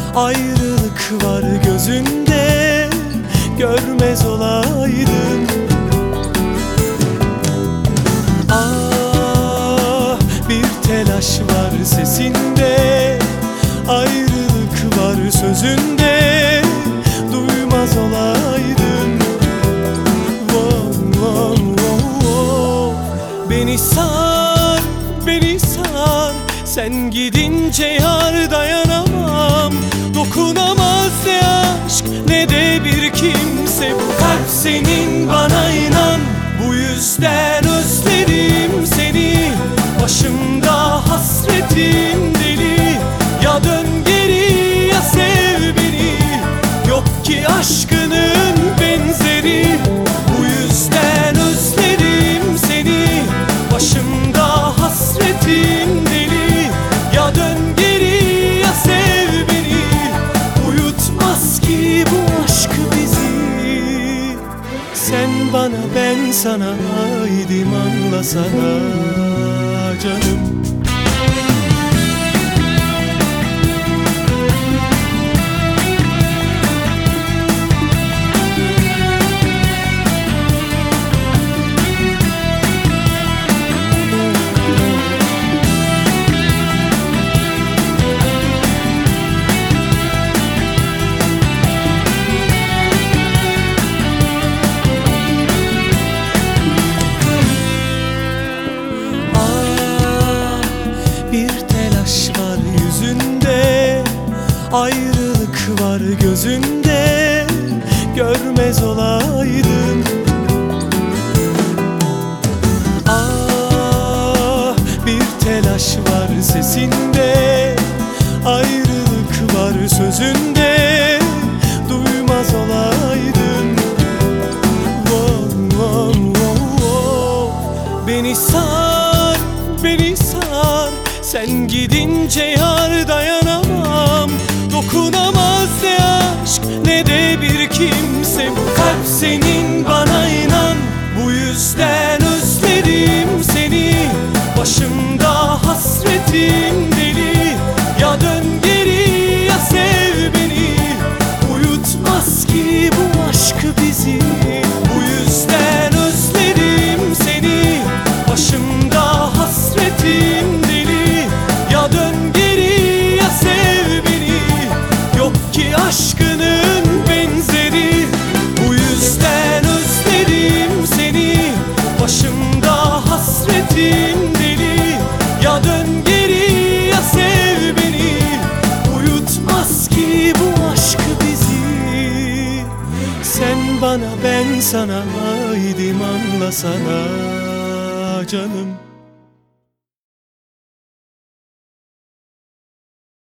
Ayrılık var gözünde, görmez olaydım. Ah, bir telaş var sesinde, ayrılık var sözünde, duymaz olaydım. Oh, oh, oh, oh. Beni sar, beni sar, sen gidince yar dayanamam. Dokunamaz ne aşk ne de bir kimse, bu kalp senin, bana inan. Bu yüzden özlerim seni, başımda hasretin deli. Ya dön geri ya sev beni, yok ki aşkının benzeri. Bu yüzden özlerim seni, başımda hasretin deli. Ya dön geri ya sev beni, uyutmaz ki bu aşk bizi. Sen bana ben sana, haydi anlasana canım. Ayrılık var gözünde, görmez olaydım. Ah, bir telaş var sesinde, ayrılık var sözünde, duymaz olaydım. Oh, oh, oh, oh. Beni sar, beni sar, sen gidince yar dayanamam. Dokunamaz ne aşk ne de bir kimse, bu kalp senin, bana inan. Bu yüzden özlerim seni, başımda hasretin deli. Ya dön geri ya sev beni, uyutmaz ki bu aşk bizi. Bu yüzden özlerim seni, başımda hasretin deli. Ya dön geri ya sev beni, yok ki aşkının benzeri. Bu yüzden özlerim seni, başımda hasretin deli. Ya dön geri ya sev beni, uyutmaz ki bu aşk bizi. Sen bana ben sana, haydi anlasana canım.